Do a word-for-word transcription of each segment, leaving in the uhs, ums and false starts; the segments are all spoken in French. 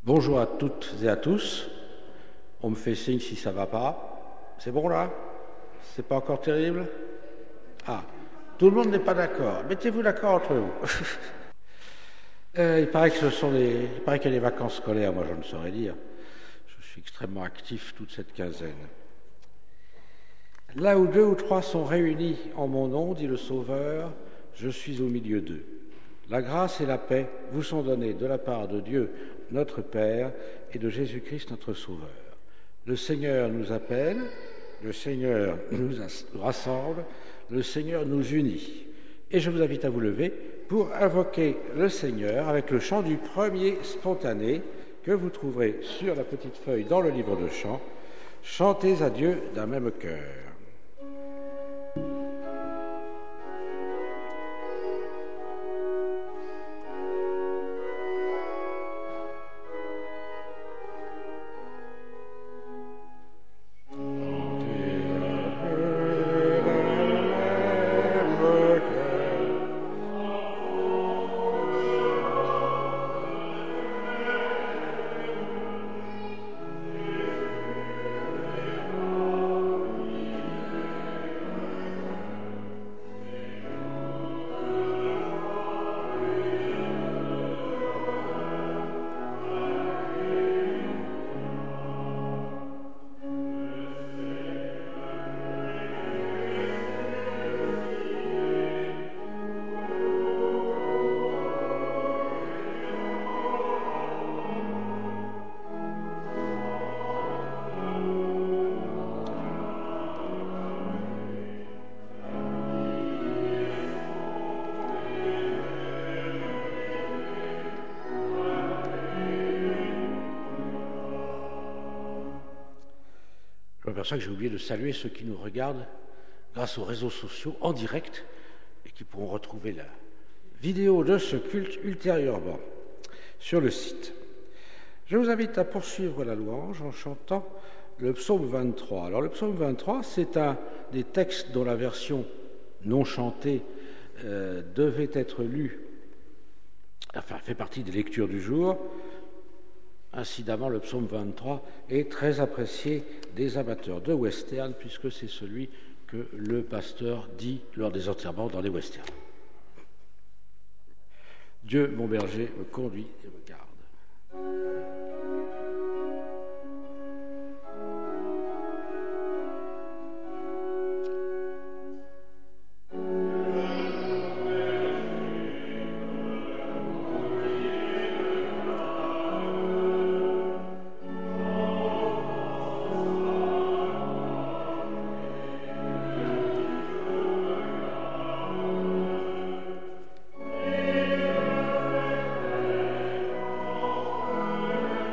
Bonjour à toutes et à tous. On me fait signe si ça ne va pas. C'est bon là? C'est pas encore terrible? Ah, tout le monde n'est pas d'accord. Mettez-vous d'accord entre vous. euh, il paraît que ce sont les, il paraît qu'il y a les vacances scolaires. Moi, je ne saurais dire. Je suis extrêmement actif toute cette quinzaine. Là où deux ou trois sont réunis en mon nom, dit le Sauveur, je suis au milieu d'eux. La grâce et la paix vous sont données de la part de Dieu, notre Père, et de Jésus-Christ, notre Sauveur. Le Seigneur nous appelle, le Seigneur nous rassemble, le Seigneur nous unit. Et je vous invite à vous lever pour invoquer le Seigneur avec le chant du premier spontané que vous trouverez sur la petite feuille dans le livre de chants. Chantez à Dieu d'un même cœur. Je m'aperçois que j'ai oublié de saluer ceux qui nous regardent grâce aux réseaux sociaux en direct et qui pourront retrouver la vidéo de ce culte ultérieurement sur le site. Je vous invite à poursuivre la louange en chantant le psaume vingt-trois. Alors le psaume vingt-trois, c'est un des textes dont la version non chantée euh, devait être lue, enfin fait partie des lectures du jour. Incidemment, le psaume vingt-trois est très apprécié des amateurs de western, puisque c'est celui que le pasteur dit lors des enterrements dans les westerns. Dieu, mon berger, me conduit et me garde. Amen.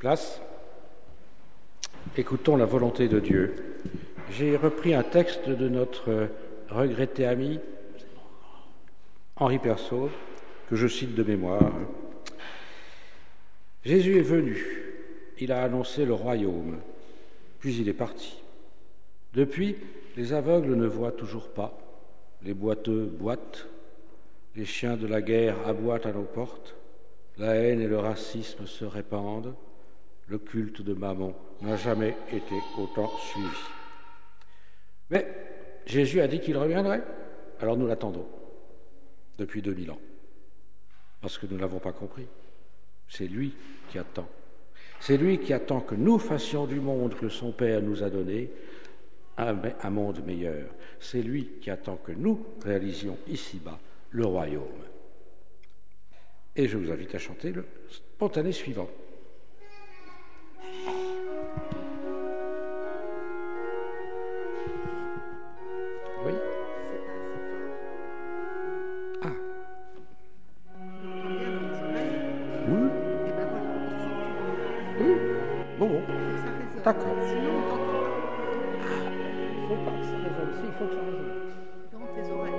place. Écoutons la volonté de Dieu. J'ai repris un texte de notre regretté ami Henri Persaud, que je cite de mémoire. « Jésus est venu, il a annoncé le royaume, puis il est parti. Depuis, les aveugles ne voient toujours pas, les boiteux boitent, les chiens de la guerre aboient à nos portes, la haine et le racisme se répandent, le culte de Mammon n'a jamais été autant suivi. Mais Jésus a dit qu'il reviendrait, alors nous l'attendons depuis deux mille ans, parce que nous ne l'avons pas compris. C'est lui qui attend. C'est lui qui attend que nous fassions du monde que son Père nous a donné un, un monde meilleur. C'est lui qui attend que nous réalisions ici-bas le royaume. Et je vous invite à chanter le spontané suivant. Oui. Ah. Oui. Oui. Bon, bon. D'accord. Sinon, on t'entend pas. Ah, il faut pas que ça résonne. Si, il faut que ça résonne. Dans tes oreilles.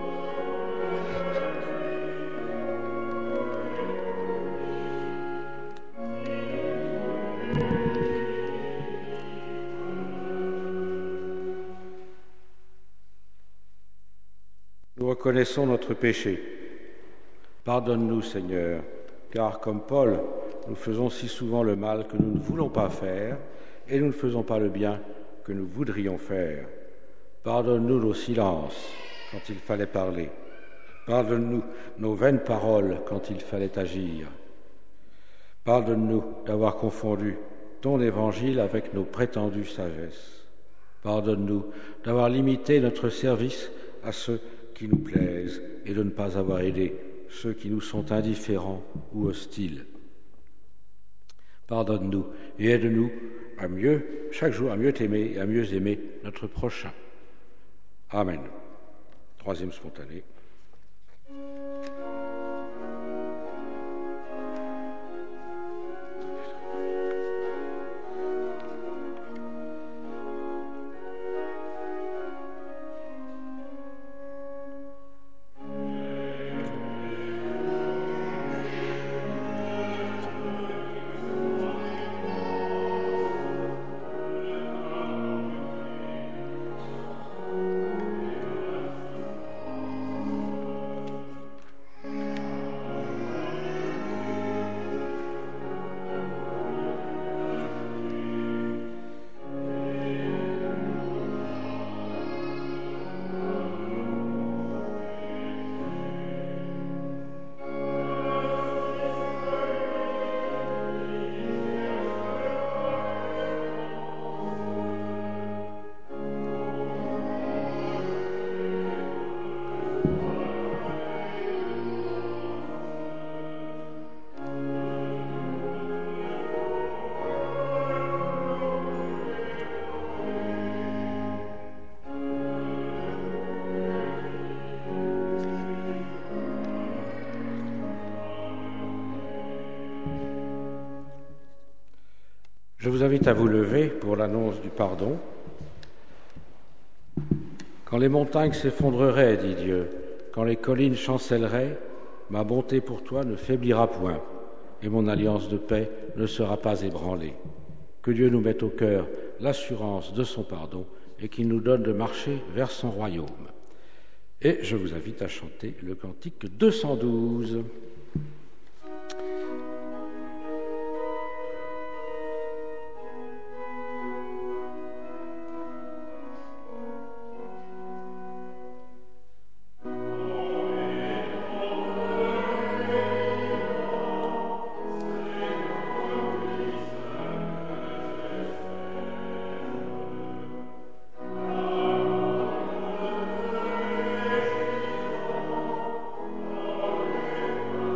Nous reconnaissons notre péché. Pardonne-nous, Seigneur, car comme Paul, nous faisons si souvent le mal que nous ne voulons pas faire et nous ne faisons pas le bien que nous voudrions faire. Pardonne-nous nos silences quand il fallait parler. Pardonne-nous nos vaines paroles quand il fallait agir. Pardonne-nous d'avoir confondu ton évangile avec nos prétendues sagesses. Pardonne-nous d'avoir limité notre service à ceux qui nous plaisent et de ne pas avoir aidé ceux qui nous sont indifférents ou hostiles. Pardonne-nous et aide-nous à mieux, chaque jour, à mieux t'aimer et à mieux aimer notre prochain. Amen. Troisième spontané. Je vous invite à vous lever pour l'annonce du pardon. Quand les montagnes s'effondreraient, dit Dieu, quand les collines chancelleraient, ma bonté pour toi ne faiblira point, et mon alliance de paix ne sera pas ébranlée. Que Dieu nous mette au cœur l'assurance de son pardon et qu'il nous donne de marcher vers son royaume. Et je vous invite à chanter le cantique deux cent douze. Amen.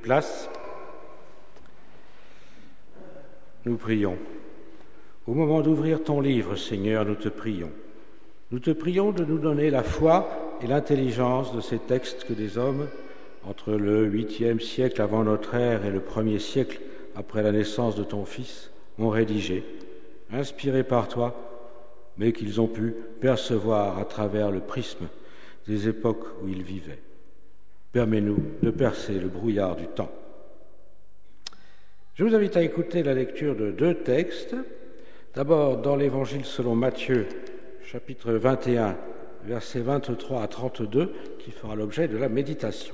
place. Nous prions. Au moment d'ouvrir ton livre, Seigneur, nous te prions. Nous te prions de nous donner la foi et l'intelligence de ces textes que des hommes, entre le huitième siècle avant notre ère et le premier siècle après la naissance de ton Fils, ont rédigés, inspirés par toi, mais qu'ils ont pu percevoir à travers le prisme des époques où ils vivaient. Permets-nous de percer le brouillard du temps. Je vous invite à écouter la lecture de deux textes. D'abord, dans l'Évangile selon Matthieu, chapitre vingt et un, versets vingt-trois à trente-deux, qui fera l'objet de la méditation.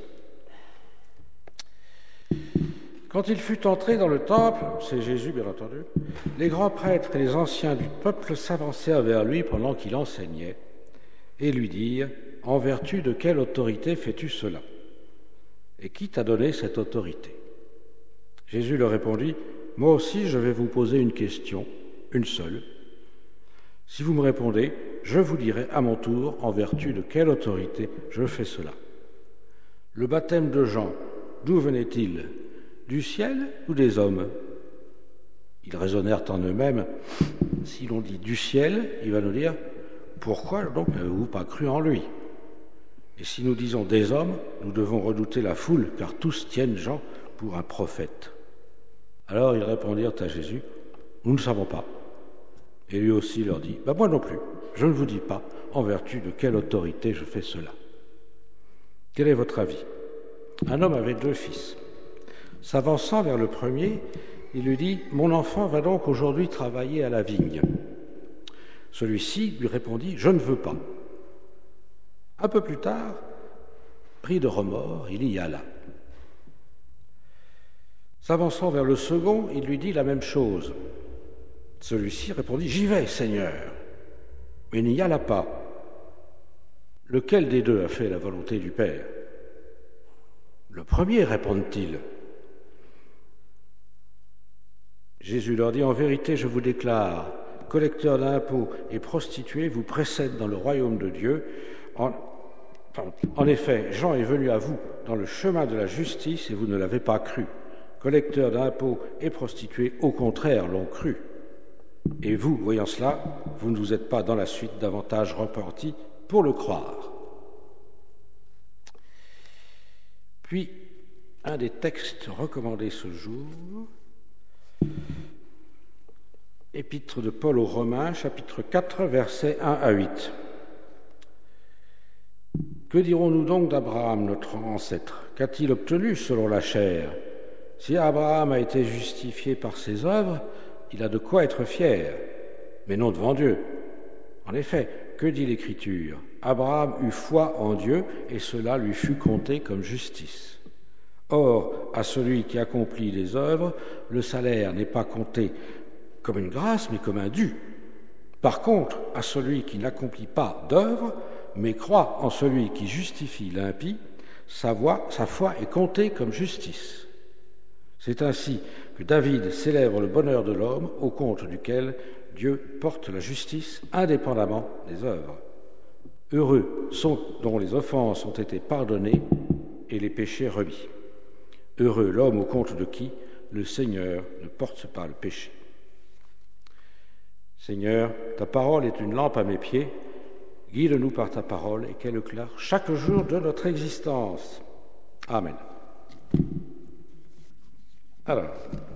Quand il fut entré dans le temple, c'est Jésus bien entendu, les grands prêtres et les anciens du peuple s'avancèrent vers lui pendant qu'il enseignait et lui dirent « En vertu de quelle autorité fais-tu cela ? Et qui t'a donné cette autorité ?» Jésus leur répondit « Moi aussi je vais vous poser une question, une seule. Si vous me répondez, je vous dirai à mon tour en vertu de quelle autorité je fais cela. Le baptême de Jean, d'où venait-il ? Du ciel ou des hommes ? » Ils raisonnèrent en eux-mêmes. Si l'on dit du ciel, il va nous dire « Pourquoi donc n'avez-vous pas cru en lui ?» Et si nous disons des hommes, nous devons redouter la foule, car tous tiennent Jean pour un prophète. Alors ils répondirent à Jésus « Nous ne savons pas. » Et lui aussi leur dit ben « Moi non plus, je ne vous dis pas en vertu de quelle autorité je fais cela. » Quel est votre avis ? Un homme avait deux fils. S'avançant vers le premier, il lui dit « Mon enfant va donc aujourd'hui travailler à la vigne. » Celui-ci lui répondit « Je ne veux pas. » Un peu plus tard, pris de remords, il y alla. S'avançant vers le second, il lui dit la même chose. Celui-ci répondit « J'y vais, Seigneur. » Mais il n'y alla pas. Lequel des deux a fait la volonté du Père ? Le premier, répondent-ils. Jésus leur dit, en vérité, je vous déclare, collecteurs d'impôts et prostituées vous précèdent dans le royaume de Dieu. En, en effet, Jean est venu à vous dans le chemin de la justice et vous ne l'avez pas cru. Collecteurs d'impôts et prostituées, au contraire, l'ont cru. Et vous, voyant cela, vous ne vous êtes pas dans la suite davantage repentis pour le croire. Puis, un des textes recommandés ce jour, Épître de Paul aux Romains, chapitre quatre, versets un à huit. Que dirons-nous donc d'Abraham, notre ancêtre ? Qu'a-t-il obtenu selon la chair ? Si Abraham a été justifié par ses œuvres, il a de quoi être fier, mais non devant Dieu. En effet, que dit l'Écriture ? Abraham eut foi en Dieu, et cela lui fut compté comme justice. Or, à celui qui accomplit les œuvres, le salaire n'est pas compté comme une grâce, mais comme un dû. Par contre, à celui qui n'accomplit pas d'œuvres, mais croit en celui qui justifie l'impie, sa, voix, sa foi est comptée comme justice. C'est ainsi que David célèbre le bonheur de l'homme au compte duquel Dieu porte la justice indépendamment des œuvres. Heureux sont dont les offenses ont été pardonnées et les péchés remis. Heureux l'homme au compte de qui le Seigneur ne porte pas le péché. Seigneur, ta parole est une lampe à mes pieds. Guide-nous par ta parole et qu'elle éclaire chaque jour de notre existence. Amen. Alors,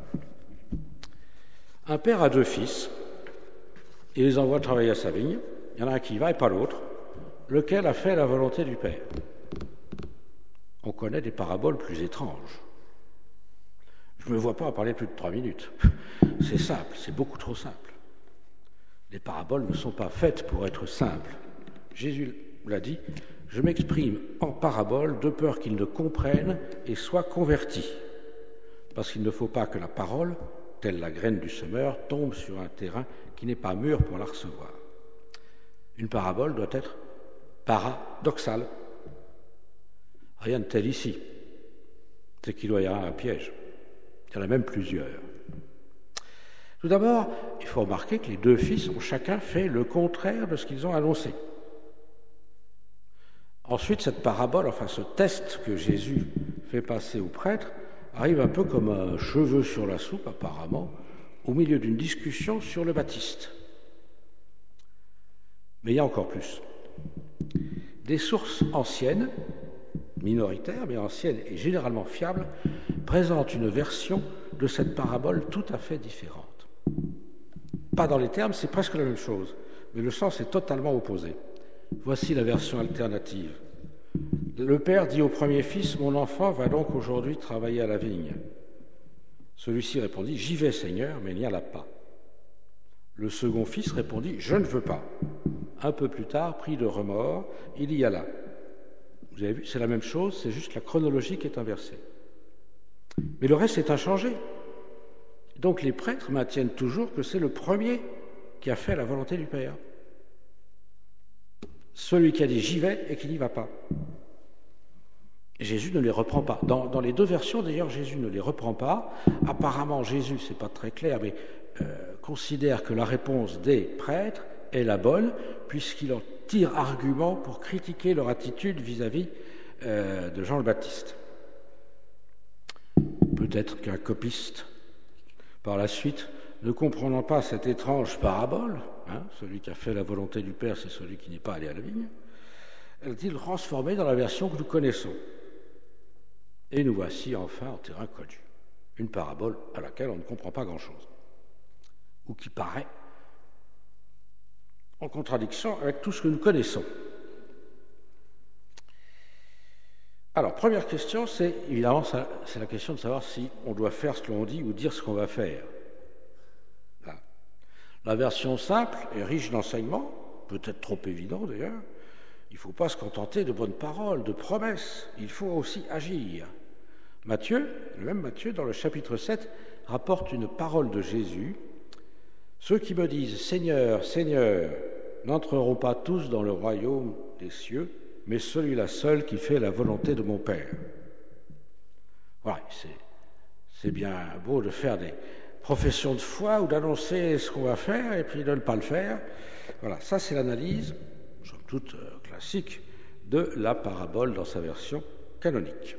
un père a deux fils, il les envoie travailler à sa vigne, il y en a un qui y va et pas l'autre, lequel a fait la volonté du père. On connaît des paraboles plus étranges. Je ne me vois pas en parler plus de trois minutes. C'est simple, c'est beaucoup trop simple. Les paraboles ne sont pas faites pour être simples. Jésus l'a dit, je m'exprime en paraboles de peur qu'ils ne comprennent et soient convertis. Parce qu'il ne faut pas que la parole, telle la graine du semeur, tombe sur un terrain qui n'est pas mûr pour la recevoir. Une parabole doit être paradoxale. Rien de tel ici. C'est qu'il doit y avoir un piège. Il y en a même plusieurs. Tout d'abord, il faut remarquer que les deux fils ont chacun fait le contraire de ce qu'ils ont annoncé. Ensuite, cette parabole, enfin ce test que Jésus fait passer aux prêtres, arrive un peu comme un cheveu sur la soupe, apparemment, au milieu d'une discussion sur le baptiste. Mais il y a encore plus. Des sources anciennes, minoritaires, mais anciennes et généralement fiables, présentent une version de cette parabole tout à fait différente. Pas dans les termes, c'est presque la même chose, mais le sens est totalement opposé. Voici la version alternative. Le père dit au premier fils, « Mon enfant va donc aujourd'hui travailler à la vigne. » Celui-ci répondit, « J'y vais, Seigneur, mais il n'y en a pas. » Le second fils répondit, « Je ne veux pas. » Un peu plus tard, pris de remords, il y alla. Vous avez vu, c'est la même chose, c'est juste la chronologie qui est inversée. Mais le reste est inchangé. Donc les prêtres maintiennent toujours que c'est le premier qui a fait la volonté du Père. Celui qui a dit « J'y vais » et qui n'y va pas. Jésus ne les reprend pas. Dans, dans les deux versions, d'ailleurs, Jésus ne les reprend pas. Apparemment, Jésus, c'est pas très clair, mais euh, considère que la réponse des prêtres est la bonne, puisqu'il en tire argument pour critiquer leur attitude vis-à-vis euh, de Jean le Baptiste. Peut-être qu'un copiste, par la suite, ne comprenant pas cette étrange parabole, hein, celui qui a fait la volonté du Père, c'est celui qui n'est pas allé à la vigne, elle-t-il transformée dans la version que nous connaissons. Et nous voici enfin en terrain connu, une parabole à laquelle on ne comprend pas grand-chose, ou qui paraît en contradiction avec tout ce que nous connaissons. Alors, première question, c'est évidemment ça, c'est la question de savoir si on doit faire ce que l'on dit ou dire ce qu'on va faire. Là. La version simple est riche d'enseignements, peut-être trop évident d'ailleurs. Il ne faut pas se contenter de bonnes paroles, de promesses, il faut aussi agir. Matthieu, le même Matthieu, dans le chapitre sept, rapporte une parole de Jésus. « Ceux qui me disent « Seigneur, Seigneur », n'entreront pas tous dans le royaume des cieux, mais celui-là seul qui fait la volonté de mon Père. » Voilà, c'est, c'est bien beau de faire des professions de foi ou d'annoncer ce qu'on va faire et puis de ne pas le faire. Voilà, ça c'est l'analyse, somme toute classique, de la parabole dans sa version canonique.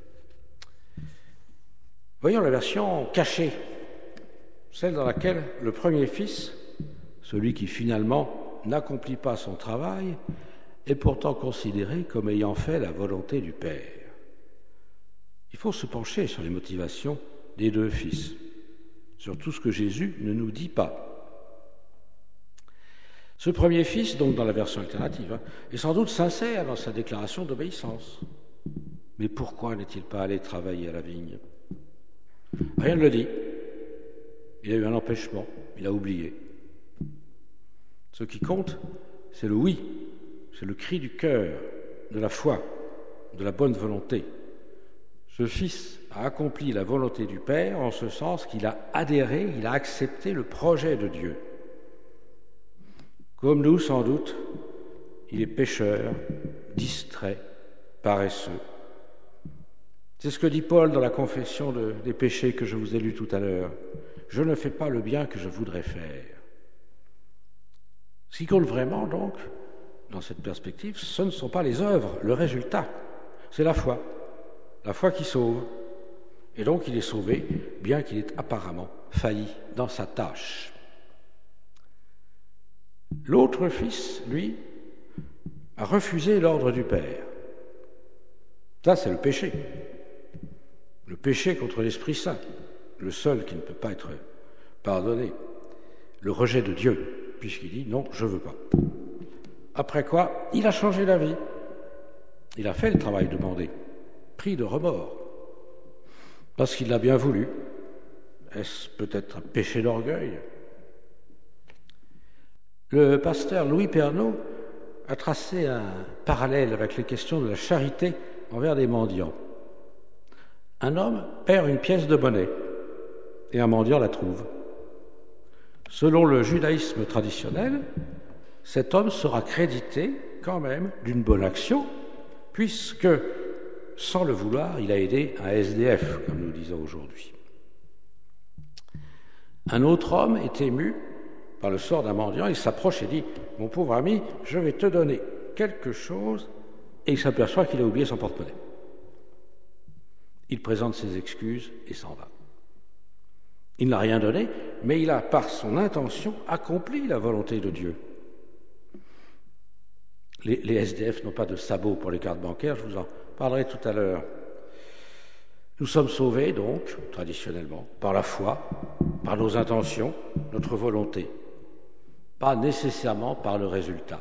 Voyons la version cachée, celle dans laquelle le premier fils, celui qui finalement n'accomplit pas son travail, est pourtant considéré comme ayant fait la volonté du Père. Il faut se pencher sur les motivations des deux fils, sur tout ce que Jésus ne nous dit pas. Ce premier fils, donc dans la version alternative, hein, est sans doute sincère dans sa déclaration d'obéissance. Mais pourquoi n'est-il pas allé travailler à la vigne ? Rien ne le dit. Il a eu un empêchement, il a oublié. Ce qui compte, c'est le oui, c'est le cri du cœur, de la foi, de la bonne volonté. Ce fils a accompli la volonté du Père en ce sens qu'il a adhéré, il a accepté le projet de Dieu. Comme nous, sans doute, il est pécheur, distrait, paresseux. C'est ce que dit Paul dans la confession de, des péchés que je vous ai lus tout à l'heure. Je ne fais pas le bien que je voudrais faire. Ce qui compte vraiment, donc, dans cette perspective, ce ne sont pas les œuvres, le résultat, c'est la foi. La foi qui sauve. Et donc il est sauvé, bien qu'il ait apparemment failli dans sa tâche. L'autre fils, lui, a refusé l'ordre du Père. Ça, c'est le péché. Le péché contre l'Esprit Saint, le seul qui ne peut pas être pardonné. Le rejet de Dieu, puisqu'il dit « non, je ne veux pas ». Après quoi, il a changé d'avis. Il a fait le travail demandé, pris de remords, parce qu'il l'a bien voulu. Est-ce peut-être un péché d'orgueil ? Le pasteur Louis Pernaut a tracé un parallèle avec les questions de la charité envers des mendiants. Un homme perd une pièce de monnaie et un mendiant la trouve. Selon le judaïsme traditionnel, cet homme sera crédité quand même d'une bonne action, puisque, sans le vouloir, il a aidé un S D F, comme nous disons aujourd'hui. Un autre homme est ému par le sort d'un mendiant, il s'approche et dit « Mon pauvre ami, je vais te donner quelque chose », et il s'aperçoit qu'il a oublié son porte-monnaie. Il présente ses excuses et s'en va. Il n'a rien donné, mais il a, par son intention, accompli la volonté de Dieu. Les, les S D F n'ont pas de sabots pour les cartes bancaires, je vous en parlerai tout à l'heure. Nous sommes sauvés, donc, traditionnellement, par la foi, par nos intentions, notre volonté, pas nécessairement par le résultat.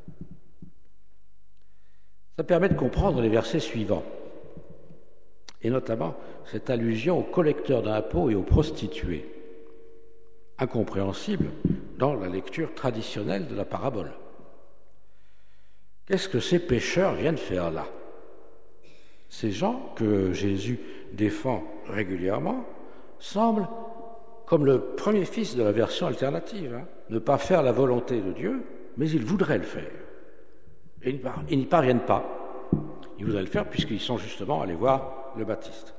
Ça permet de comprendre les versets suivants, et notamment cette allusion aux collecteurs d'impôts et aux prostituées, incompréhensible dans la lecture traditionnelle de la parabole. Qu'est-ce que ces pécheurs viennent faire là? Ces gens que Jésus défend régulièrement semblent, comme le premier fils de la version alternative, hein, ne pas faire la volonté de Dieu, mais ils voudraient le faire. Et ils n'y parviennent pas. Ils voudraient le faire puisqu'ils sont justement allés voir le Baptiste.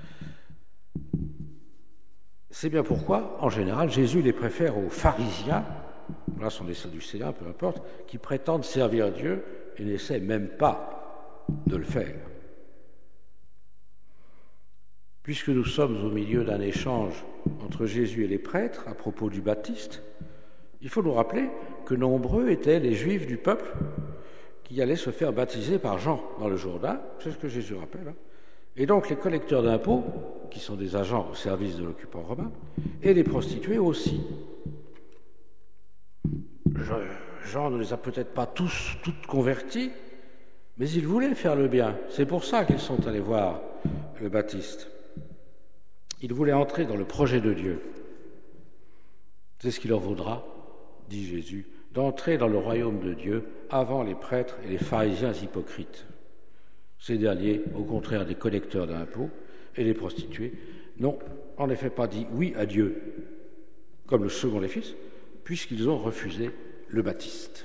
C'est bien pourquoi, en général, Jésus les préfère aux pharisiens, là sont des sadducéens, peu importe, qui prétendent servir Dieu et n'essaient même pas de le faire. Puisque nous sommes au milieu d'un échange entre Jésus et les prêtres à propos du Baptiste, il faut nous rappeler que nombreux étaient les Juifs du peuple qui allaient se faire baptiser par Jean dans le Jourdain, c'est ce que Jésus rappelle, hein. Et donc les collecteurs d'impôts, qui sont des agents au service de l'occupant romain, et les prostituées aussi. Jean ne les a peut-être pas tous toutes convertis, mais ils voulaient faire le bien. C'est pour ça qu'ils sont allés voir le Baptiste. Ils voulaient entrer dans le projet de Dieu. C'est ce qui leur vaudra, dit Jésus, d'entrer dans le royaume de Dieu avant les prêtres et les pharisiens hypocrites. Ces derniers, au contraire des collecteurs d'impôts et les prostituées, n'ont en effet pas dit oui à Dieu, comme le second des fils, puisqu'ils ont refusé le Baptiste.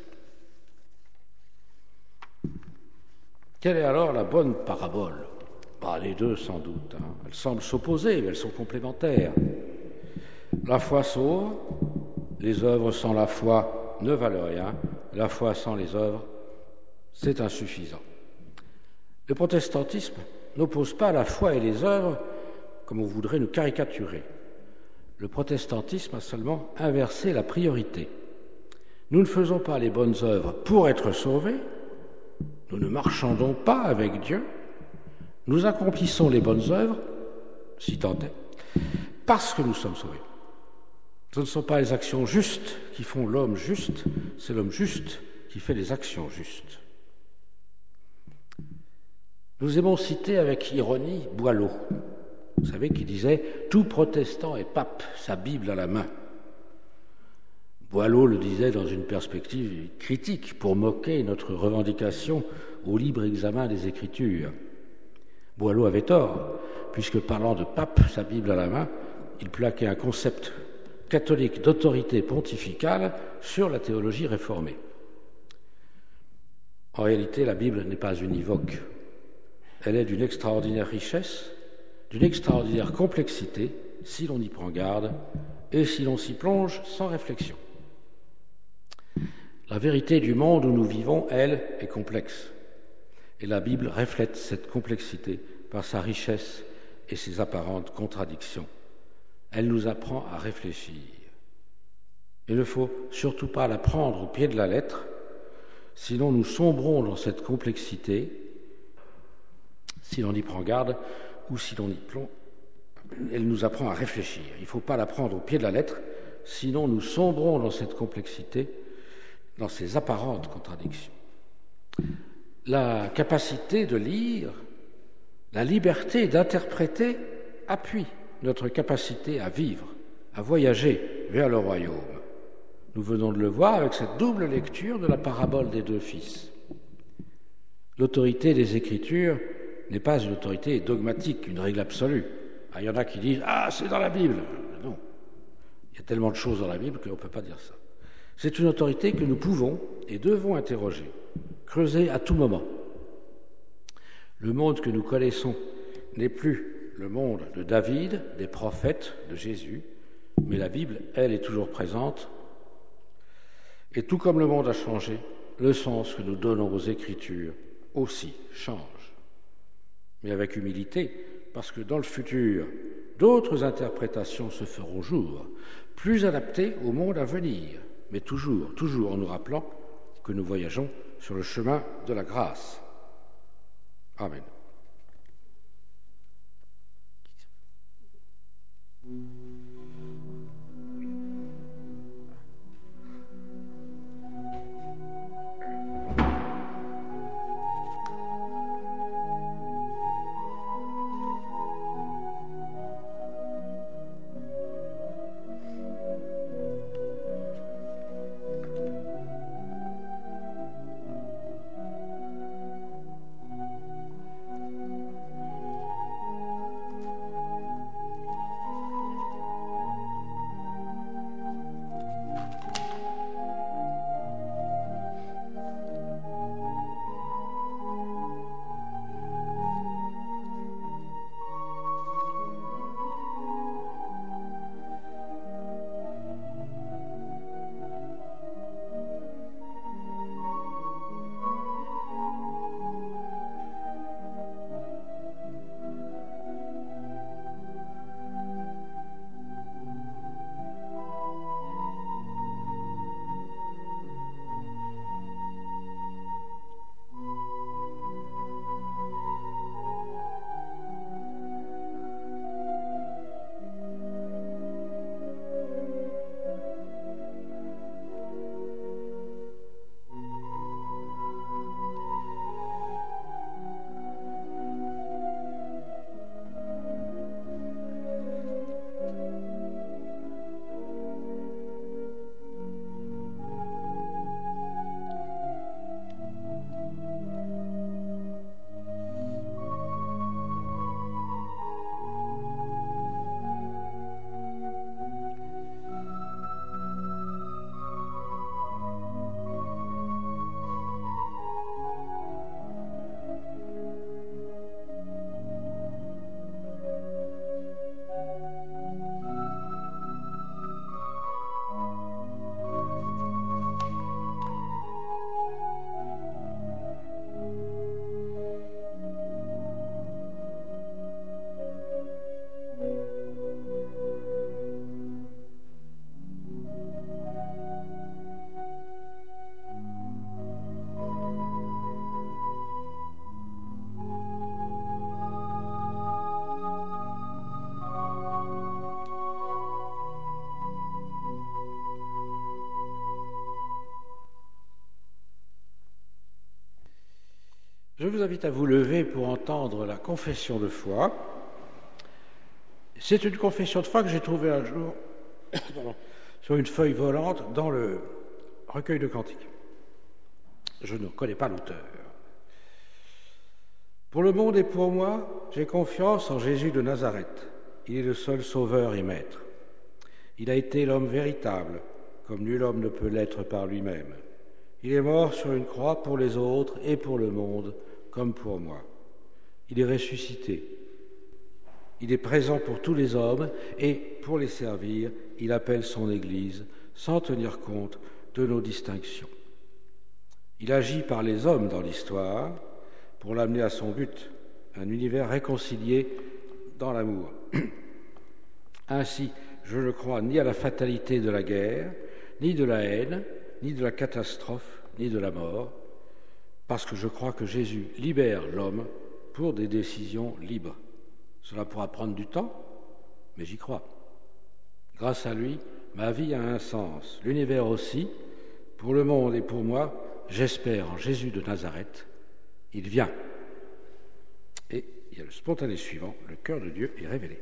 Quelle est alors la bonne parabole? Bah, les deux, sans doute. Hein. Elles semblent s'opposer, mais elles sont complémentaires. La foi sauve, les œuvres sans la foi ne valent rien, la foi sans les œuvres, c'est insuffisant. Le protestantisme n'oppose pas la foi et les œuvres comme on voudrait nous caricaturer. Le protestantisme a seulement inversé la priorité. Nous ne faisons pas les bonnes œuvres pour être sauvés, nous ne marchandons pas avec Dieu, nous accomplissons les bonnes œuvres, si tant est, parce que nous sommes sauvés. Ce ne sont pas les actions justes qui font l'homme juste, c'est l'homme juste qui fait les actions justes. Nous aimons citer avec ironie Boileau, vous savez, qui disait « Tout protestant est pape, sa Bible à la main ». Boileau le disait dans une perspective critique pour moquer notre revendication au libre examen des Écritures. Boileau avait tort, puisque parlant de pape, sa Bible à la main, il plaquait un concept catholique d'autorité pontificale sur la théologie réformée. En réalité, la Bible n'est pas univoque. Elle est d'une extraordinaire richesse, d'une extraordinaire complexité, si l'on y prend garde et si l'on s'y plonge sans réflexion. La vérité du monde où nous vivons, elle, est complexe. Et la Bible reflète cette complexité par sa richesse et ses apparentes contradictions. Elle nous apprend à réfléchir. Il ne faut surtout pas la prendre au pied de la lettre, sinon nous sombrons dans cette complexité, si l'on y prend garde ou si l'on y plonge. Elle nous apprend à réfléchir. Il ne faut pas la prendre au pied de la lettre, sinon nous sombrons dans cette complexité, dans ces apparentes contradictions. La capacité de lire, la liberté d'interpréter appuient notre capacité à vivre, à voyager vers le royaume. Nous venons de le voir avec cette double lecture de la parabole des deux fils. L'autorité des Écritures n'est pas une autorité dogmatique, une règle absolue. Ah, il y en a qui disent « Ah, c'est dans la Bible !» Non, il y a tellement de choses dans la Bible qu'on ne peut pas dire ça. C'est une autorité que nous pouvons et devons interroger, creuser à tout moment. Le monde que nous connaissons n'est plus le monde de David, des prophètes, de Jésus, mais la Bible, elle, est toujours présente. Et tout comme le monde a changé, le sens que nous donnons aux Écritures aussi change. Mais avec humilité, parce que dans le futur, d'autres interprétations se feront jour, plus adaptées au monde à venir, mais toujours, toujours en nous rappelant que nous voyageons sur le chemin de la grâce. Amen. Je vous invite à vous lever pour entendre la confession de foi. C'est une confession de foi que j'ai trouvée un jour sur une feuille volante dans le recueil de cantiques. Je ne connais pas l'auteur. Pour le monde et pour moi, j'ai confiance en Jésus de Nazareth. Il est le seul sauveur et maître. Il a été l'homme véritable, comme nul homme ne peut l'être par lui-même. Il est mort sur une croix pour les autres et pour le monde, comme pour moi. Il est ressuscité. Il est présent pour tous les hommes et, pour les servir, il appelle son Église sans tenir compte de nos distinctions. Il agit par les hommes dans l'histoire pour l'amener à son but, un univers réconcilié dans l'amour. Ainsi, je ne crois ni à la fatalité de la guerre, ni de la haine, ni de la catastrophe, ni de la mort, parce que je crois que Jésus libère l'homme pour des décisions libres. Cela pourra prendre du temps, mais j'y crois. Grâce à lui, ma vie a un sens, l'univers aussi. Pour le monde et pour moi, j'espère en Jésus de Nazareth. Il vient. Et il y a le spontané suivant, le cœur de Dieu est révélé.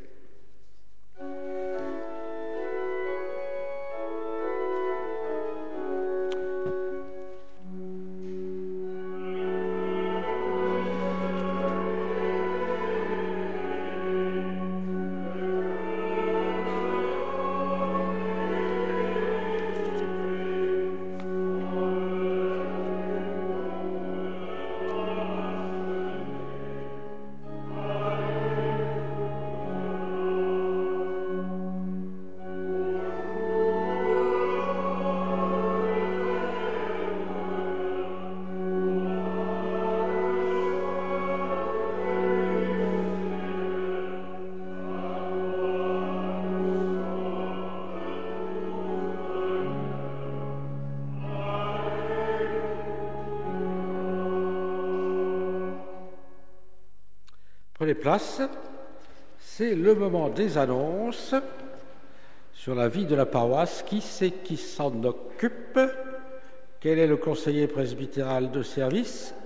Prenez place. C'est le moment des annonces sur la vie de la paroisse. Qui c'est qui s'en occupe? Quel est le conseiller presbytéral de service?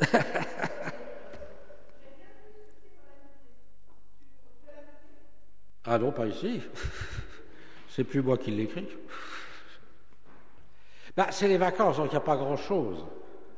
Ah non, pas ici. C'est plus moi qui l'écris. Ben, c'est les vacances, donc il n'y a pas grand-chose.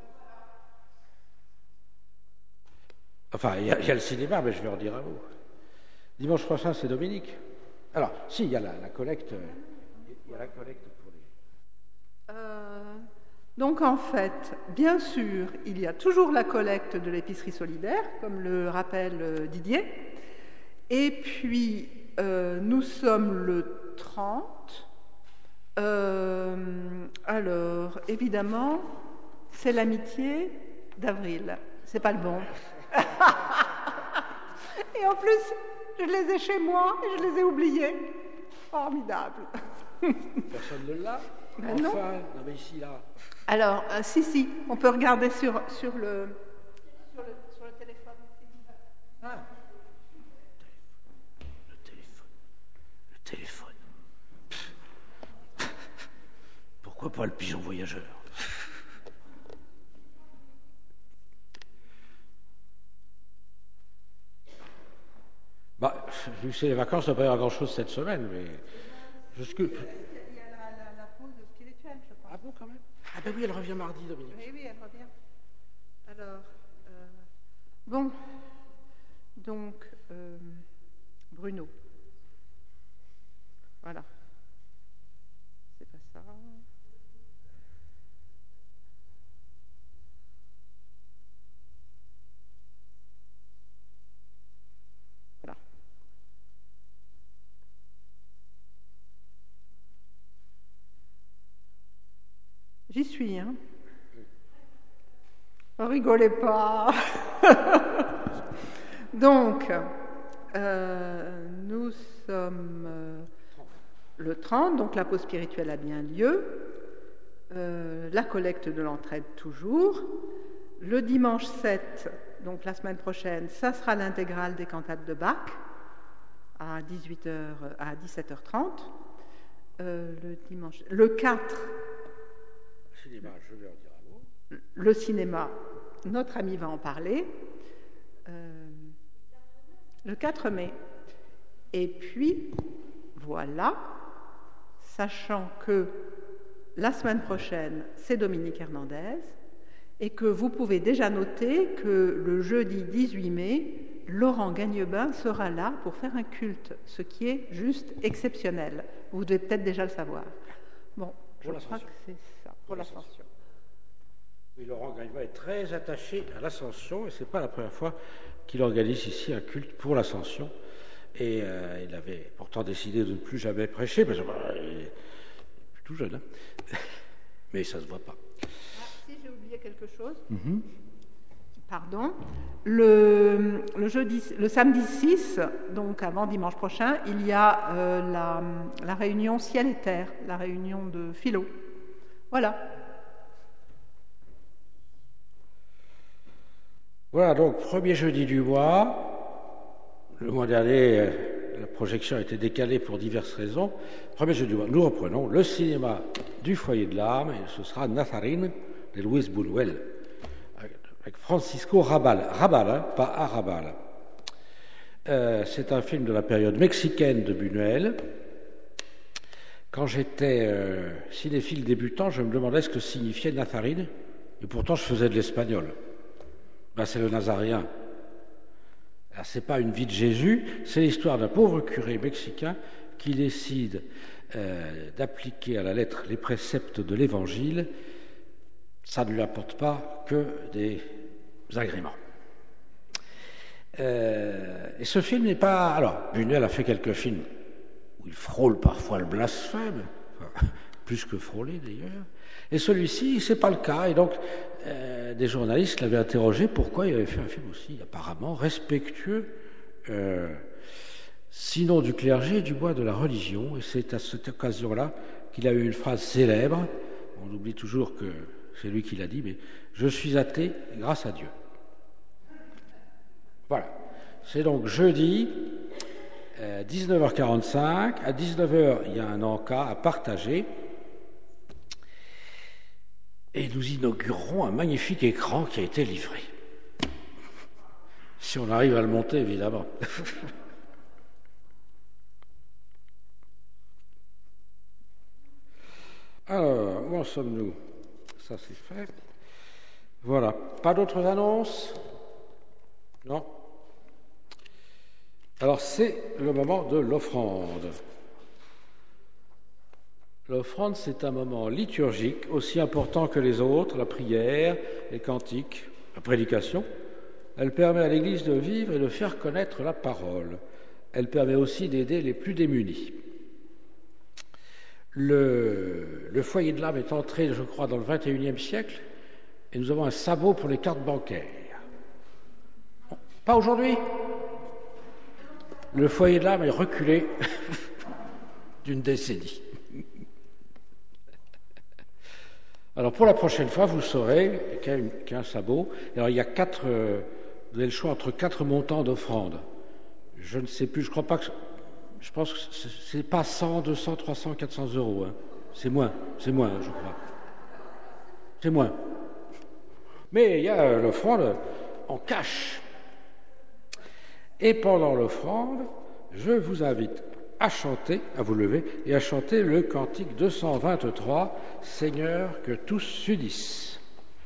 Enfin, il y, y a le cinéma, mais je vais en dire un mot. Dimanche prochain, c'est Dominique. Alors, si, il y a la, la collecte. Il y a la collecte pour les... Euh, donc, en fait, bien sûr, il y a toujours la collecte de l'épicerie solidaire, comme le rappelle euh, Didier. Et puis, euh, nous sommes le trente. Euh, alors, évidemment, c'est l'amitié d'avril. C'est pas le bon. Et en plus, je les ai chez moi et je les ai oubliés. Formidable. Personne ne l'a? Ben enfin, non. non, mais ici, là. Alors, euh, si, si, on peut regarder sur, sur, le, sur, le, sur le téléphone. Ah. Le téléphone. Le téléphone. Pff. Pourquoi pas le pigeon voyageur? Bah, vu que c'est les vacances, ça ne va pas y avoir grand-chose cette semaine, mais... Jusque... Il y a la, la, la pause spirituelle, je pense. Ah bon, quand même? Ah ben oui, elle revient mardi, Dominique. Oui, oui, elle revient. Alors, euh, bon, donc, euh, Bruno. Voilà. C'est pas ça. Voilà. J'y suis, hein. Oh, rigolez pas. Donc, euh, nous sommes euh, le trente, donc la pause spirituelle a bien lieu. Euh, la collecte de l'entraide toujours. Le dimanche sept, donc la semaine prochaine, ça sera l'intégrale des cantates de Bach à dix-huit heures, à dix-sept heures trente. Euh, le dimanche, le quatre. Cinéma, je vais en dire un mot. Le cinéma, notre ami va en parler. Euh, le quatre mai. Et puis, voilà, sachant que la semaine prochaine, c'est Dominique Hernandez, et que vous pouvez déjà noter que le jeudi dix-huit mai, Laurent Gagnebin sera là pour faire un culte, ce qui est juste exceptionnel. Vous devez peut-être déjà le savoir. Bon, je crois que c'est ça, pour l'ascension. Oui, Laurent Gagnebin est très attaché à l'Ascension, et ce n'est pas la première fois qu'il organise ici un culte pour l'Ascension. Et euh, il avait pourtant décidé de ne plus jamais prêcher, parce qu'il bah, est tout jeune, hein. Mais ça ne se voit pas. Ah, si, j'ai oublié quelque chose. Mm-hmm. Pardon. Le, le, jeudi, le samedi six, donc avant dimanche prochain, il y a euh, la, la réunion Ciel et Terre, la réunion de philo. Voilà. Voilà, donc, premier jeudi du mois. Le mois dernier, euh, la projection a été décalée pour diverses raisons. Premier jeudi du mois, nous reprenons le cinéma du Foyer de l'Âme, et ce sera Nazarene de Luis Buñuel, avec Francisco Rabal. Rabal, hein, pas Arrabal. Euh, c'est un film de la période mexicaine de Buñuel. Quand j'étais euh, cinéphile débutant, je me demandais ce que signifiait Nazarene, et pourtant je faisais de l'espagnol. Ben, c'est le Nazaréen. Ce n'est pas une vie de Jésus, c'est l'histoire d'un pauvre curé mexicain qui décide euh, d'appliquer à la lettre les préceptes de l'Évangile. Ça ne lui apporte pas que des agréments. Euh, et ce film n'est pas... Alors, Buñuel a fait quelques films où il frôle parfois le blasphème, enfin, plus que frôler d'ailleurs. Et celui-ci, c'est pas le cas. Et donc, euh, des journalistes l'avaient interrogé pourquoi il avait fait un film aussi apparemment respectueux, euh, sinon du clergé, du moins de la religion. Et c'est à cette occasion-là qu'il a eu une phrase célèbre. On oublie toujours que c'est lui qui l'a dit, mais « Je suis athée grâce à Dieu ». Voilà. C'est donc jeudi, euh, dix-neuf heures quarante-cinq. À dix-neuf heures, il y a un encas à partager. Et nous inaugurerons un magnifique écran qui a été livré. Si on arrive à le monter, évidemment. Alors, où en sommes-nous? Ça, c'est fait. Voilà. Pas d'autres annonces? Non? Alors, c'est le moment de l'offrande. L'offrande, c'est un moment liturgique aussi important que les autres, la prière, les cantiques, la prédication. Elle permet à l'Église de vivre et de faire connaître la parole. Elle permet aussi d'aider les plus démunis. Le, le foyer de l'âme est entré, je crois, dans le vingt et unième siècle, et nous avons un sabot pour les cartes bancaires. Bon, pas aujourd'hui. Le foyer de l'âme est reculé d'une décennie. Alors pour la prochaine fois, vous saurez qu'il y a, une, qu'il y a un sabot. Alors il y a quatre, euh, vous avez le choix entre quatre montants d'offrande. Je ne sais plus, je crois pas que, je pense que c'est pas cent, deux cents, trois cents, quatre cents euros. Hein. C'est moins, c'est moins, je crois. C'est moins. Mais il y a l'offrande en cash. Et pendant l'offrande, je vous invite à chanter, à vous lever, et à chanter le cantique deux cent vingt-trois, « Seigneur, que tous s'unissent ».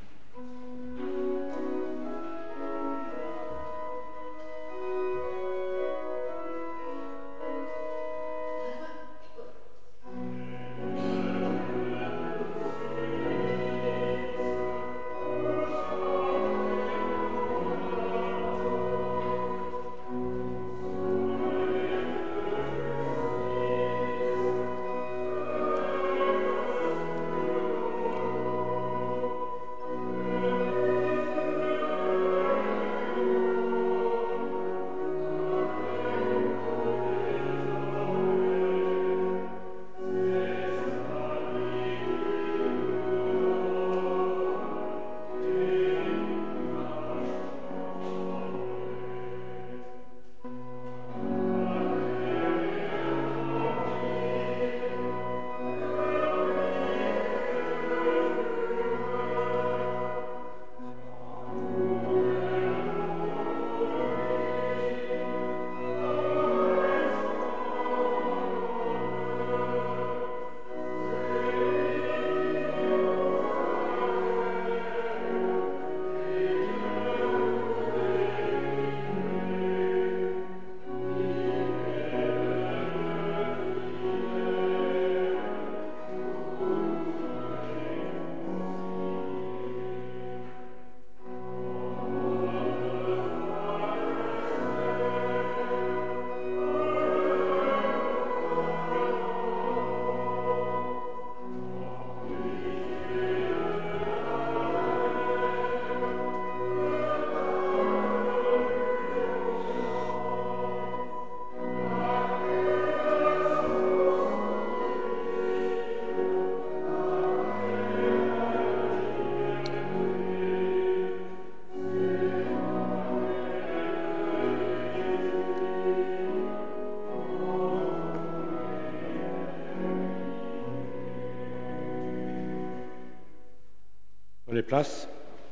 Les places.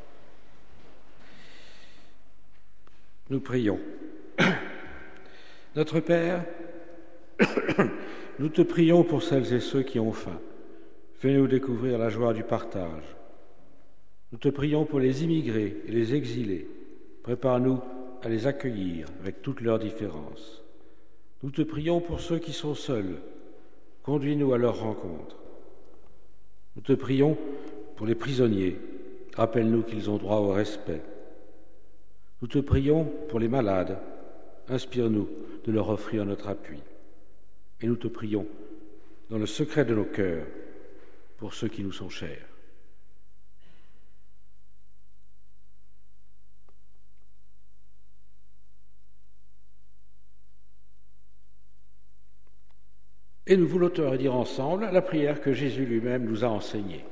Nous prions. Notre Père, nous te prions pour celles et ceux qui ont faim. Fais-nous découvrir la joie du partage. Nous te prions pour les immigrés et les exilés. Prépare-nous à les accueillir avec toutes leurs différences. Nous te prions pour ceux qui sont seuls. Conduis-nous à leur rencontre. Nous te prions pour les prisonniers. Rappelle-nous qu'ils ont droit au respect. Nous te prions pour les malades. Inspire-nous de leur offrir notre appui. Et nous te prions, dans le secret de nos cœurs, pour ceux qui nous sont chers. Et nous voulons te redire ensemble la prière que Jésus lui-même nous a enseignée.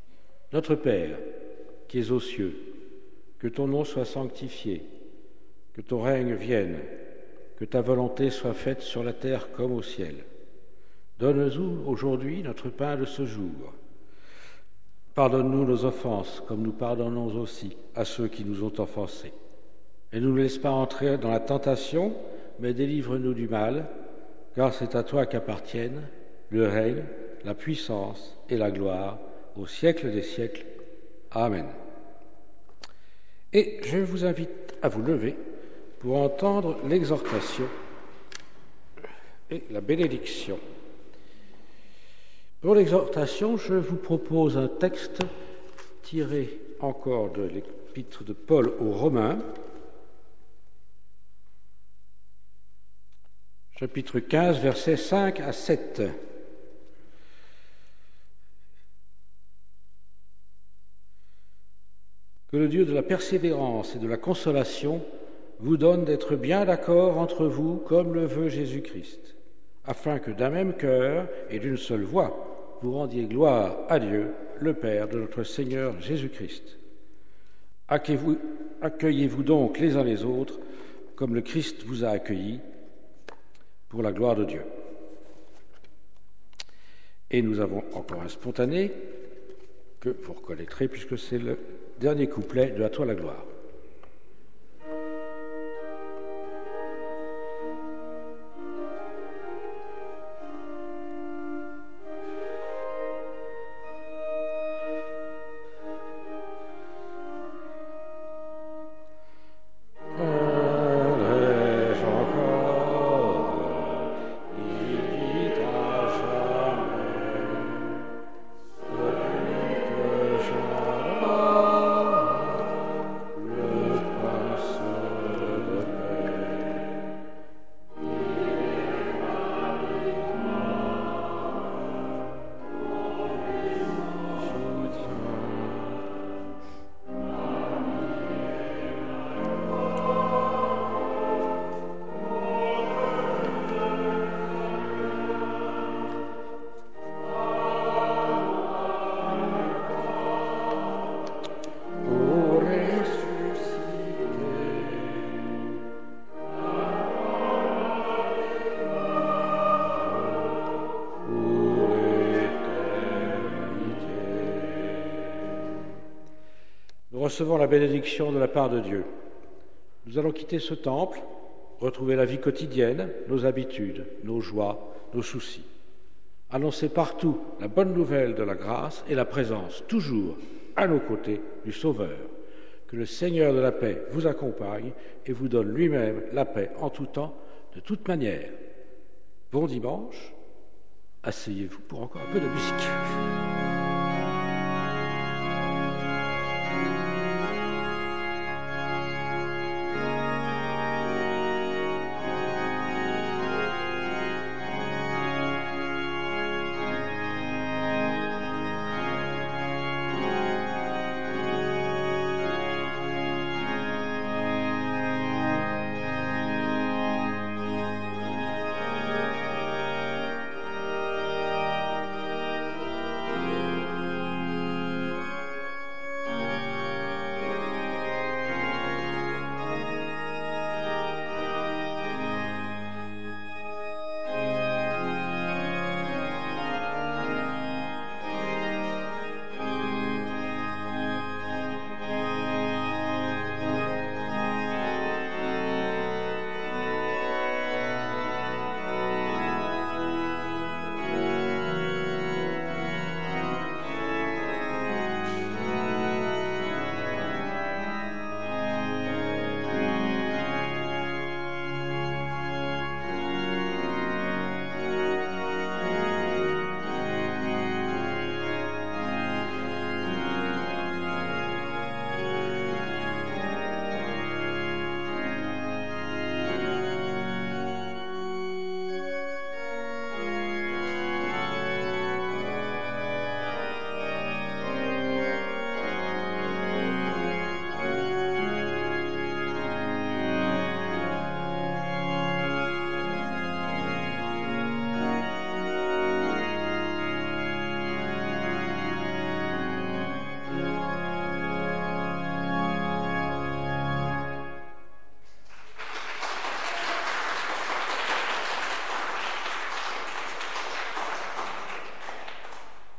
Notre Père, qui es aux cieux, que ton nom soit sanctifié, Que ton règne vienne, que ta volonté soit faite sur la terre comme au ciel. Donne-nous aujourd'hui notre pain de ce jour. Pardonne-nous nos offenses, comme nous pardonnons aussi à ceux qui nous ont offensés. Et ne nous laisse pas entrer dans la tentation, mais délivre-nous du mal, car c'est à toi qu'appartiennent le règne, la puissance et la gloire au siècle des siècles. Amen. Et je vous invite à vous lever pour entendre l'exhortation et la bénédiction. Pour l'exhortation, je vous propose un texte tiré encore de l'épître de Paul aux Romains, chapitre quinze, versets cinq à sept. Que le Dieu de la persévérance et de la consolation vous donne d'être bien d'accord entre vous comme le veut Jésus-Christ, afin que d'un même cœur et d'une seule voix, vous rendiez gloire à Dieu, le Père de notre Seigneur Jésus-Christ. Accueillez-vous, accueillez-vous donc les uns les autres, comme le Christ vous a accueillis, pour la gloire de Dieu. Et nous avons encore un spontané que vous reconnaîtrez, puisque c'est le dernier couplet de « À toi la gloire ». Recevons la bénédiction de la part de Dieu. Nous allons quitter ce temple, retrouver la vie quotidienne, nos habitudes, nos joies, nos soucis. Annoncer partout la bonne nouvelle de la grâce et la présence, toujours à nos côtés, du Sauveur. Que le Seigneur de la paix vous accompagne et vous donne lui-même la paix en tout temps, de toute manière. Bon dimanche, asseyez-vous pour encore un peu de musique.